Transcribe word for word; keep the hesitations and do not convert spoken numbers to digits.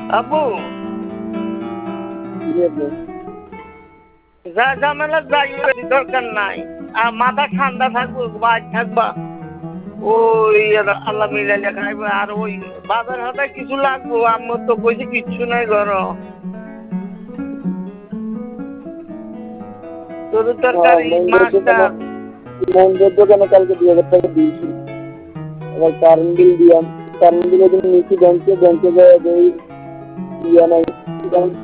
আব্বু যা ঝামেলা যাই দরকার নাই, আর মাথা ঠান্ডা থাকবো, বাজ থাকবা, ওই আল্লাহ মিলাইলে খাইবো। আর ওই বাজার হাতে কিছু লাগবো, আমার তো কইছে কিচ্ছু নাই ঘর। গরুর তরকারি, মাছ টাছ মন্দিরের দোকানে কালকে দুই হাজার টাকা দিয়েছি। এবার কারেন্ট বিল দিলাম, কারেন্ট বিলের জন্য নিচে ব্যাংকে ব্যাংকে যায় ইয়া নাই